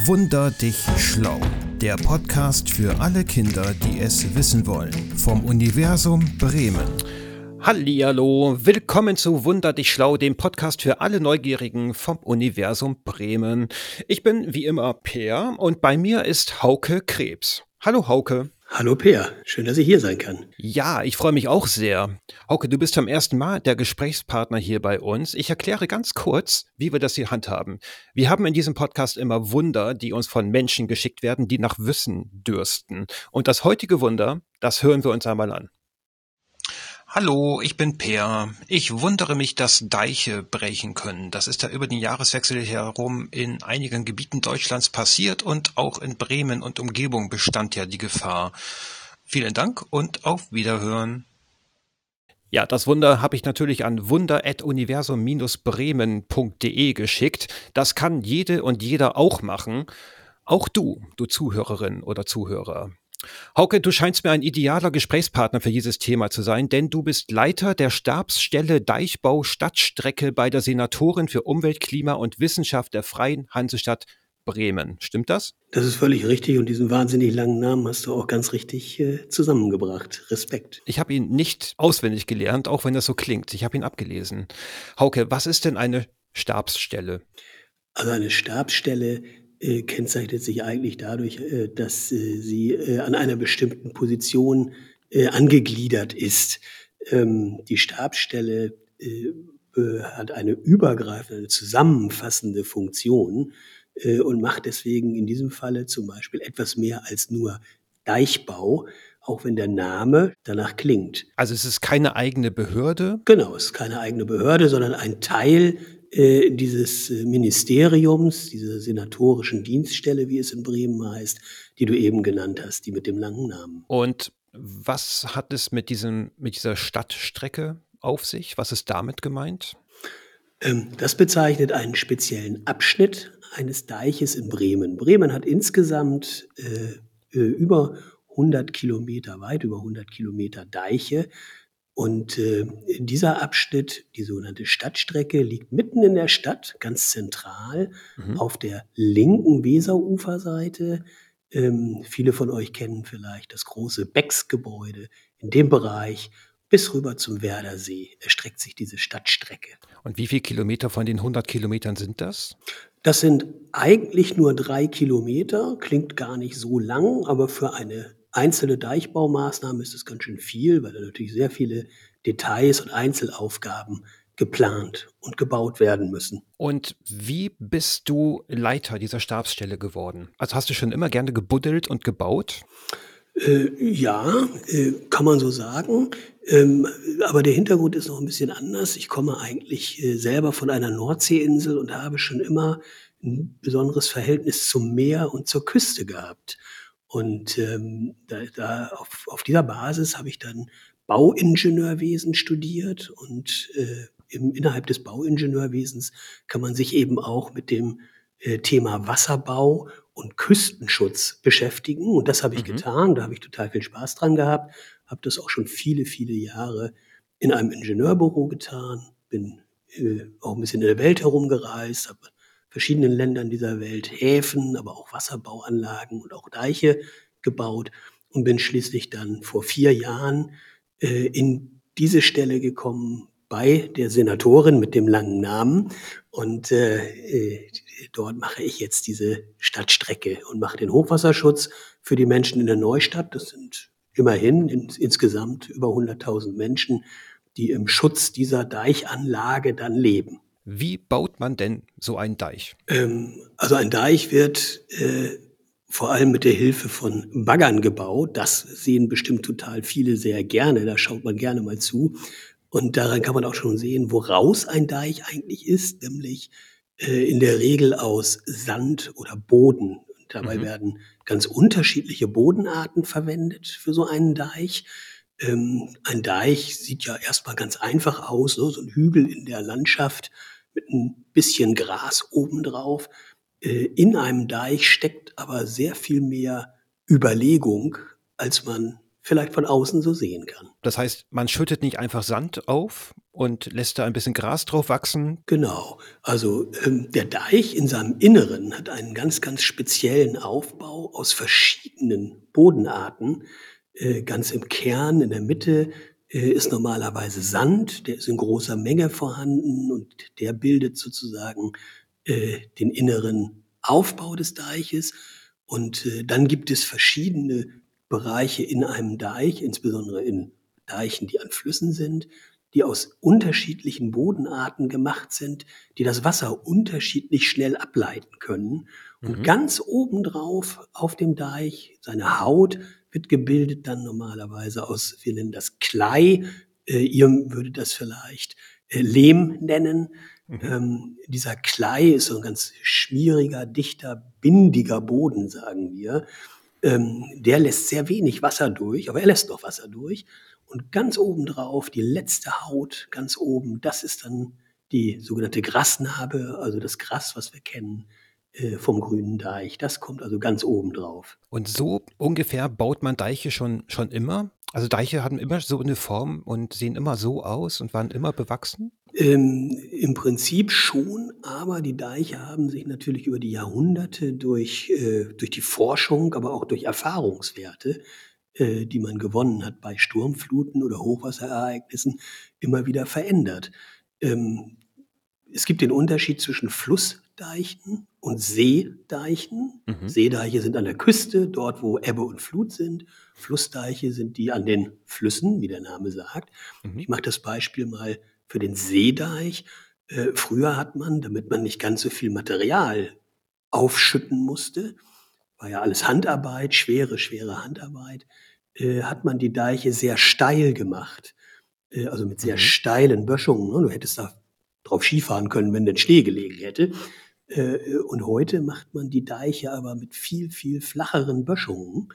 Wunder dich schlau. Der Podcast für alle Kinder, die es wissen wollen. Vom Universum Bremen. Hallihallo, willkommen zu Wunder dich schlau, dem Podcast für alle Neugierigen vom Universum Bremen. Ich bin wie immer Peer und bei mir ist Hauke Krebs. Hallo Hauke. Hallo Peer, schön, dass ich hier sein kann. Ja, ich freue mich auch sehr. Hauke, du bist zum ersten Mal der Gesprächspartner hier bei uns. Ich erkläre ganz kurz, wie wir das hier handhaben. Wir haben in diesem Podcast immer Wunder, die uns von Menschen geschickt werden, die nach Wissen dürsten. Und das heutige Wunder, das hören wir uns einmal an. Hallo, ich bin Peer. Ich wundere mich, dass Deiche brechen können. Das ist ja über den Jahreswechsel herum in einigen Gebieten Deutschlands passiert und auch in Bremen und Umgebung bestand ja die Gefahr. Vielen Dank und auf Wiederhören. Ja, das Wunder habe ich natürlich an wunder@universum-bremen.de geschickt. Das kann jede und jeder auch machen. Auch du Zuhörerin oder Zuhörer. Hauke, du scheinst mir ein idealer Gesprächspartner für dieses Thema zu sein, denn du bist Leiter der Stabsstelle Deichbau Stadtstrecke bei der Senatorin für Umwelt, Klima und Wissenschaft der Freien Hansestadt Bremen. Stimmt das? Das ist völlig richtig und diesen wahnsinnig langen Namen hast du auch ganz richtig zusammengebracht. Respekt. Ich habe ihn nicht auswendig gelernt, auch wenn das so klingt. Ich habe ihn abgelesen. Hauke, was ist denn eine Stabsstelle? Also eine Stabsstelle kennzeichnet sich eigentlich dadurch, dass sie an einer bestimmten Position angegliedert ist. Die Stabsstelle hat eine übergreifende, zusammenfassende Funktion und macht deswegen in diesem Falle zum Beispiel etwas mehr als nur Deichbau, auch wenn der Name danach klingt. Also es ist keine eigene Behörde? Genau, es ist keine eigene Behörde, sondern ein Teil dieses Ministeriums, dieser senatorischen Dienststelle, wie es in Bremen heißt, die du eben genannt hast, die mit dem langen Namen. Und was hat es mit dieser Stadtstrecke auf sich? Was ist damit gemeint? Das bezeichnet einen speziellen Abschnitt eines Deiches in Bremen. Bremen hat insgesamt über 100 Kilometer, weit über 100 Kilometer Deiche. Und dieser Abschnitt, die sogenannte Stadtstrecke, liegt mitten in der Stadt, ganz zentral, auf der linken Weseruferseite. Viele von euch kennen vielleicht das große Becks-Gebäude. In dem Bereich bis rüber zum Werdersee erstreckt sich diese Stadtstrecke. Und wie viele Kilometer von den 100 Kilometern sind das? Das sind eigentlich nur 3 Kilometer, klingt gar nicht so lang, aber für eine einzelne Deichbaumaßnahme ist es ganz schön viel, weil da natürlich sehr viele Details und Einzelaufgaben geplant und gebaut werden müssen. Und wie bist du Leiter dieser Stabsstelle geworden? Also hast du schon immer gerne gebuddelt und gebaut? Kann man so sagen. Aber der Hintergrund ist noch ein bisschen anders. Ich komme eigentlich selber von einer Nordseeinsel und habe schon immer ein besonderes Verhältnis zum Meer und zur Küste gehabt. Und auf dieser Basis habe ich dann Bauingenieurwesen studiert und innerhalb des Bauingenieurwesens kann man sich eben auch mit dem Thema Wasserbau und Küstenschutz beschäftigen. Und das habe ich getan. Da habe ich total viel Spaß dran gehabt. Habe das auch schon viele, viele Jahre in einem Ingenieurbüro getan. Bin auch ein bisschen in der Welt herumgereist, habe in verschiedenen Ländern dieser Welt Häfen, aber auch Wasserbauanlagen und auch Deiche gebaut und bin schließlich dann vor 4 Jahren in diese Stelle gekommen bei der Senatorin mit dem langen Namen. Und dort mache ich jetzt diese Stadtstrecke und mache den Hochwasserschutz für die Menschen in der Neustadt. Das sind immerhin insgesamt über 100.000 Menschen, die im Schutz dieser Deichanlage dann leben. Wie baut man denn so einen Deich? Also ein Deich wird vor allem mit der Hilfe von Baggern gebaut. Das sehen bestimmt total viele sehr gerne. Da schaut man gerne mal zu. Und daran kann man auch schon sehen, woraus ein Deich eigentlich ist, nämlich in der Regel aus Sand oder Boden. Und dabei werden ganz unterschiedliche Bodenarten verwendet für so einen Deich. Ein Deich sieht ja erstmal ganz einfach aus, so ein Hügel in der Landschaft mit ein bisschen Gras obendrauf. In einem Deich steckt aber sehr viel mehr Überlegung, als man vielleicht von außen so sehen kann. Das heißt, man schüttet nicht einfach Sand auf und lässt da ein bisschen Gras drauf wachsen? Genau. Also, der Deich in seinem Inneren hat einen ganz, ganz speziellen Aufbau aus verschiedenen Bodenarten. Ganz im Kern, in der Mitte, ist normalerweise Sand, der ist in großer Menge vorhanden und der bildet sozusagen, den inneren Aufbau des Deiches. Und, dann gibt es verschiedene Bereiche in einem Deich, insbesondere in Deichen, die an Flüssen sind, die aus unterschiedlichen Bodenarten gemacht sind, die das Wasser unterschiedlich schnell ableiten können. Und Mhm. ganz obendrauf auf dem Deich, seine Haut wird gebildet dann normalerweise aus, wir nennen das Klei, ihr würdet das vielleicht Lehm nennen. Mhm. Dieser Klei ist so ein ganz schmieriger, dichter, bindiger Boden, sagen wir. Der lässt sehr wenig Wasser durch, aber er lässt noch Wasser durch. Und ganz obendrauf, die letzte Haut ganz oben, das ist dann die sogenannte Grasnarbe, also das Gras, was wir kennen, vom grünen Deich. Das kommt also ganz oben drauf. Und so ungefähr baut man Deiche schon immer? Also Deiche hatten immer so eine Form und sehen immer so aus und waren immer bewachsen? Im Prinzip schon, aber die Deiche haben sich natürlich über die Jahrhunderte durch die Forschung, aber auch durch Erfahrungswerte, die man gewonnen hat bei Sturmfluten oder Hochwasserereignissen, immer wieder verändert. Ähm, Es gibt den Unterschied zwischen Flussdeichen und Seedeichen. Mhm. Seedeiche sind an der Küste, dort wo Ebbe und Flut sind. Flussdeiche sind die an den Flüssen, wie der Name sagt. Mhm. Ich mache das Beispiel mal für den Seedeich. Früher hat man, damit man nicht ganz so viel Material aufschütten musste, war ja alles Handarbeit, schwere Handarbeit, hat man die Deiche sehr steil gemacht, also mit sehr Mhm. steilen Böschungen, ne? Du hättest da drauf Skifahren können, wenn denn Schnee gelegen hätte. Und heute macht man die Deiche aber mit viel, viel flacheren Böschungen.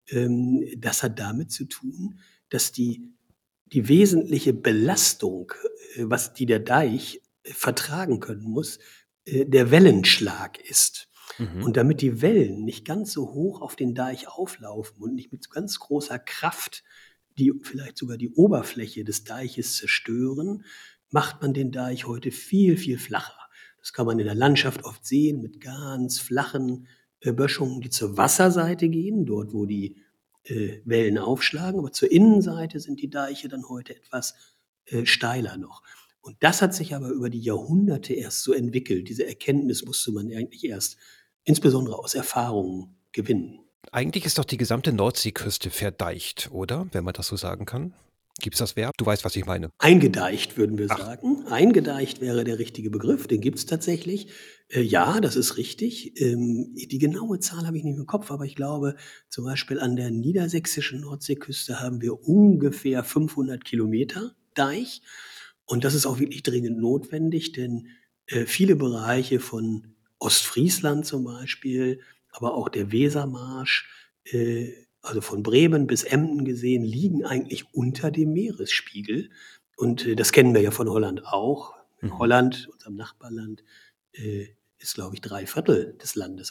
Das hat damit zu tun, dass die wesentliche Belastung, was die der Deich vertragen können muss, der Wellenschlag ist. Mhm. Und damit die Wellen nicht ganz so hoch auf den Deich auflaufen und nicht mit ganz großer Kraft die vielleicht sogar die Oberfläche des Deiches zerstören, macht man den Deich heute viel, viel flacher. Das kann man in der Landschaft oft sehen mit ganz flachen Böschungen, die zur Wasserseite gehen, dort wo die Wellen aufschlagen, aber zur Innenseite sind die Deiche dann heute etwas steiler noch. Und das hat sich aber über die Jahrhunderte erst so entwickelt. Diese Erkenntnis musste man eigentlich erst insbesondere aus Erfahrungen gewinnen. Eigentlich ist doch die gesamte Nordseeküste verdeicht, oder? Wenn man das so sagen kann. Gibt's das Verb? Du weißt, was ich meine. Eingedeicht, würden wir Ach. sagen. Eingedeicht wäre der richtige Begriff, den gibt's tatsächlich. Ja, das ist richtig. Die genaue Zahl habe ich nicht im Kopf, aber ich glaube, zum Beispiel an der niedersächsischen Nordseeküste haben wir ungefähr 500 Kilometer Deich. Und das ist auch wirklich dringend notwendig, denn viele Bereiche von Ostfriesland zum Beispiel, aber auch der Wesermarsch, äh, also von Bremen bis Emden gesehen, liegen eigentlich unter dem Meeresspiegel. Und das kennen wir ja von Holland auch. In Mhm. Holland, unserem Nachbarland, ist, glaube ich, 3/4 des Landes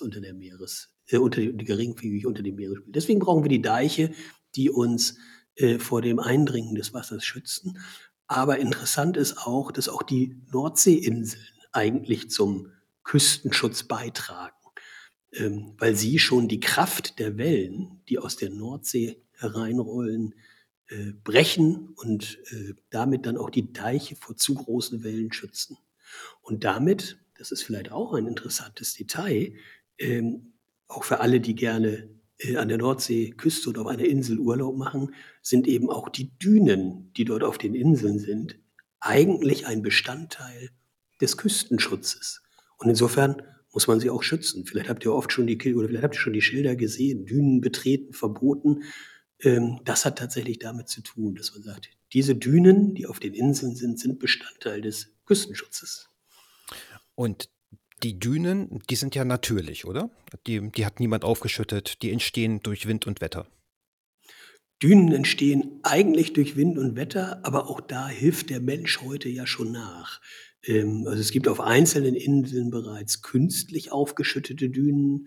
geringfügig unter dem Meeresspiegel. Deswegen brauchen wir die Deiche, die uns vor dem Eindringen des Wassers schützen. Aber interessant ist auch, dass auch die Nordseeinseln eigentlich zum Küstenschutz beitragen, weil sie schon die Kraft der Wellen, die aus der Nordsee hereinrollen, brechen und damit dann auch die Deiche vor zu großen Wellen schützen. Und damit, das ist vielleicht auch ein interessantes Detail, auch für alle, die gerne an der Nordseeküste oder auf einer Insel Urlaub machen, sind eben auch die Dünen, die dort auf den Inseln sind, eigentlich ein Bestandteil des Küstenschutzes. Und insofern muss man sie auch schützen. Vielleicht habt ihr oft schon oder vielleicht habt ihr schon die Schilder gesehen, Dünen betreten, verboten. Das hat tatsächlich damit zu tun, dass man sagt, diese Dünen, die auf den Inseln sind, sind Bestandteil des Küstenschutzes. Und die Dünen, die sind ja natürlich, oder? Die hat niemand aufgeschüttet, die entstehen durch Wind und Wetter. Dünen entstehen eigentlich durch Wind und Wetter, aber auch da hilft der Mensch heute ja schon nach. Also es gibt auf einzelnen Inseln bereits künstlich aufgeschüttete Dünen.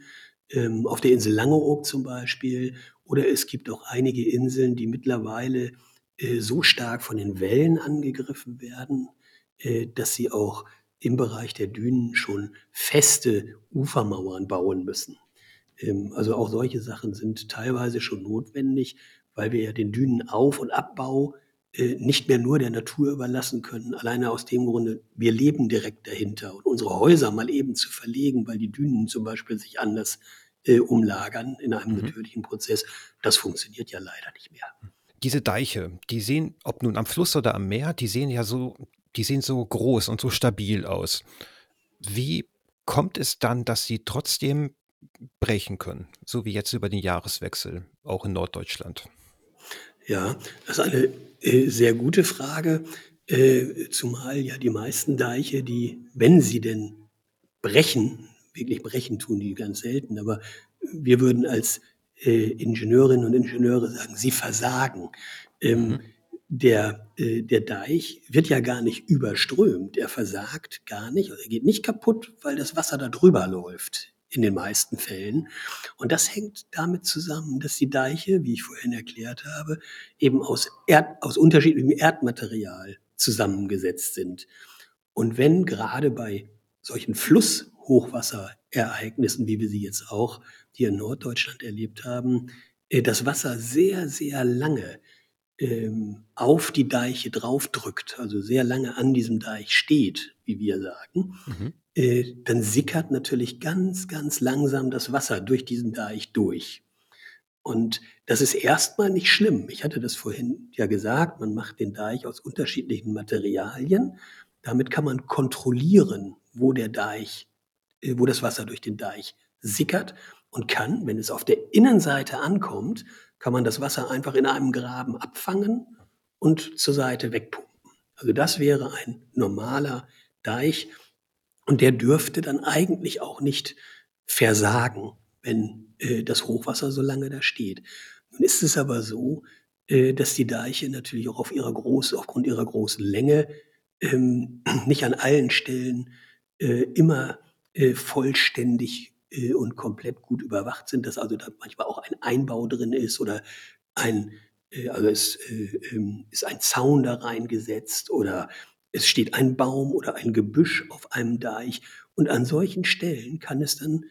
auf der Insel Langeoog zum Beispiel. Oder es gibt auch einige Inseln, die mittlerweile so stark von den Wellen angegriffen werden, dass sie auch im Bereich der Dünen schon feste Ufermauern bauen müssen. Also auch solche Sachen sind teilweise schon notwendig, weil wir ja den Dünenauf- und Abbau nicht mehr nur der Natur überlassen können. Alleine aus dem Grunde, wir leben direkt dahinter. Und unsere Häuser mal eben zu verlegen, weil die Dünen zum Beispiel sich anders umlagern in einem Mhm. natürlichen Prozess, das funktioniert ja leider nicht mehr. Diese Deiche, die sehen, ob nun am Fluss oder am Meer, die sehen so groß und so stabil aus. Wie kommt es dann, dass sie trotzdem brechen können, so wie jetzt über den Jahreswechsel, auch in Norddeutschland? Ja, das ist eine sehr gute Frage, zumal ja die meisten Deiche, die, wenn sie denn brechen, wirklich brechen tun die ganz selten, aber wir würden als Ingenieurinnen und Ingenieure sagen, sie versagen. Mhm. Ähm, der Deich wird ja gar nicht überströmt, er versagt gar nicht, er geht nicht kaputt, weil das Wasser da drüber läuft in den meisten Fällen. Und das hängt damit zusammen, dass die Deiche, wie ich vorhin erklärt habe, eben aus unterschiedlichem Erdmaterial zusammengesetzt sind. Und wenn gerade bei solchen Flusshochwasserereignissen, wie wir sie jetzt auch hier in Norddeutschland erlebt haben, das Wasser sehr, sehr lange auf die Deiche draufdrückt, also sehr lange an diesem Deich steht, wie wir sagen, Mhm. dann sickert natürlich ganz, ganz langsam das Wasser durch diesen Deich durch. Und das ist erstmal nicht schlimm. Ich hatte das vorhin ja gesagt, man macht den Deich aus unterschiedlichen Materialien. Damit kann man kontrollieren, wo das Wasser durch den Deich sickert und kann, wenn es auf der Innenseite ankommt, kann man das Wasser einfach in einem Graben abfangen und zur Seite wegpumpen. Also das wäre ein normaler Deich und der dürfte dann eigentlich auch nicht versagen, wenn das Hochwasser so lange da steht. Nun ist es aber so, dass die Deiche natürlich auch aufgrund ihrer großen Länge nicht an allen Stellen immer vollständig und komplett gut überwacht sind, dass also da manchmal auch ein Einbau drin ist oder es ist ein Zaun da reingesetzt oder es steht ein Baum oder ein Gebüsch auf einem Deich. Und an solchen Stellen kann es dann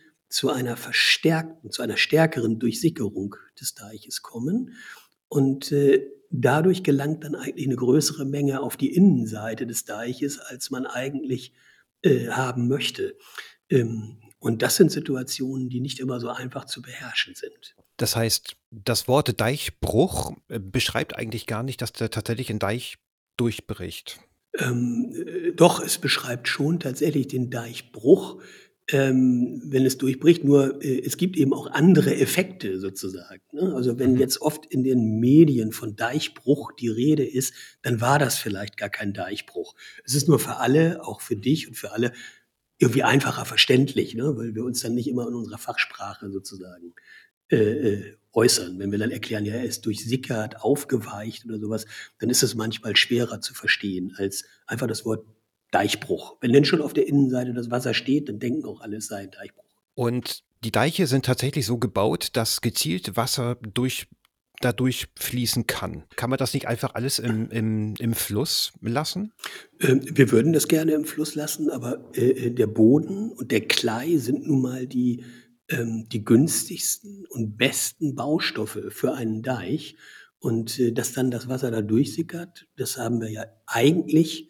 zu einer stärkeren Durchsickerung des Deiches kommen. Und dadurch gelangt dann eigentlich eine größere Menge auf die Innenseite des Deiches, als man eigentlich haben möchte. Und das sind Situationen, die nicht immer so einfach zu beherrschen sind. Das heißt, das Wort Deichbruch beschreibt eigentlich gar nicht, dass da tatsächlich ein Deich durchbricht. Doch, es beschreibt schon tatsächlich den Deichbruch, wenn es durchbricht, nur, es gibt eben auch andere Effekte sozusagen, ne? Also, wenn Mhm. jetzt oft in den Medien von Deichbruch die Rede ist, dann war das vielleicht gar kein Deichbruch. Es ist nur für alle, auch für dich und für alle, irgendwie einfacher verständlich, ne, weil wir uns dann nicht immer in unserer Fachsprache sozusagen äußern. Wenn wir dann erklären, ja, er ist durchsickert, aufgeweicht oder sowas, dann ist es manchmal schwerer zu verstehen als einfach das Wort Deichbruch. Wenn denn schon auf der Innenseite das Wasser steht, dann denken auch alle, es sei ein Deichbruch. Und die Deiche sind tatsächlich so gebaut, dass gezielt Wasser dadurch fließen kann. Kann man das nicht einfach alles im Fluss lassen? Wir würden das gerne im Fluss lassen, aber der Boden und der Klei sind nun mal die günstigsten und besten Baustoffe für einen Deich. Und dass dann das Wasser da durchsickert, das haben wir ja eigentlich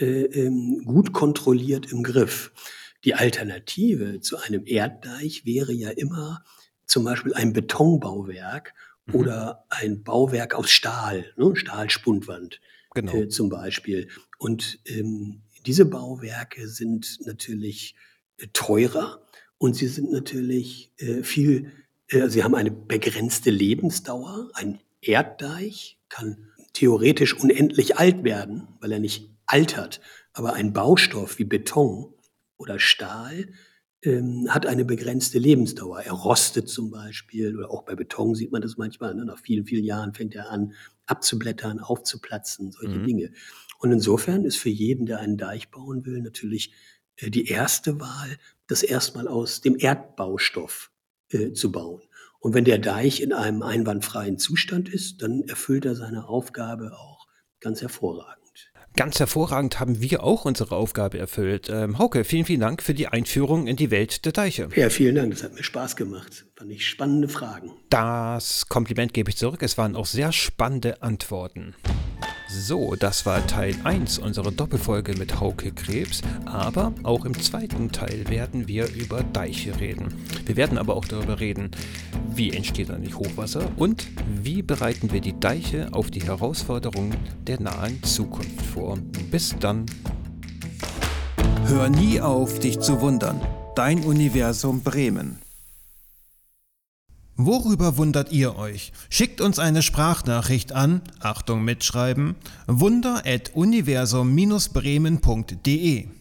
gut kontrolliert im Griff. Die Alternative zu einem Erddeich wäre ja immer zum Beispiel ein Betonbauwerk Mhm. oder ein Bauwerk aus Stahl, ne? Stahlspundwand Genau. zum Beispiel. Und diese Bauwerke sind natürlich teurer und sie sind natürlich sie haben eine begrenzte Lebensdauer. Ein Erddeich kann theoretisch unendlich alt werden, weil er nicht altert. Aber ein Baustoff wie Beton oder Stahl hat eine begrenzte Lebensdauer. Er rostet zum Beispiel, oder auch bei Beton sieht man das manchmal, ne? Nach vielen, vielen Jahren fängt er an abzublättern, aufzuplatzen, solche Mhm. Dinge. Und insofern ist für jeden, der einen Deich bauen will, natürlich die erste Wahl, das erstmal aus dem Erdbaustoff zu bauen. Und wenn der Deich in einem einwandfreien Zustand ist, dann erfüllt er seine Aufgabe auch ganz hervorragend. Ganz hervorragend haben wir auch unsere Aufgabe erfüllt. Hauke, vielen, vielen Dank für die Einführung in die Welt der Deiche. Ja, vielen Dank, das hat mir Spaß gemacht. Fand ich spannende Fragen. Das Kompliment gebe ich zurück. Es waren auch sehr spannende Antworten. So, das war Teil 1 unserer Doppelfolge mit Hauke Krebs, aber auch im zweiten Teil werden wir über Deiche reden. Wir werden aber auch darüber reden, wie entsteht eigentlich Hochwasser und wie bereiten wir die Deiche auf die Herausforderungen der nahen Zukunft vor. Bis dann. Hör nie auf, dich zu wundern. Dein Universum Bremen. Worüber wundert ihr euch? Schickt uns eine Sprachnachricht an, Achtung mitschreiben, wunder@universum-bremen.de.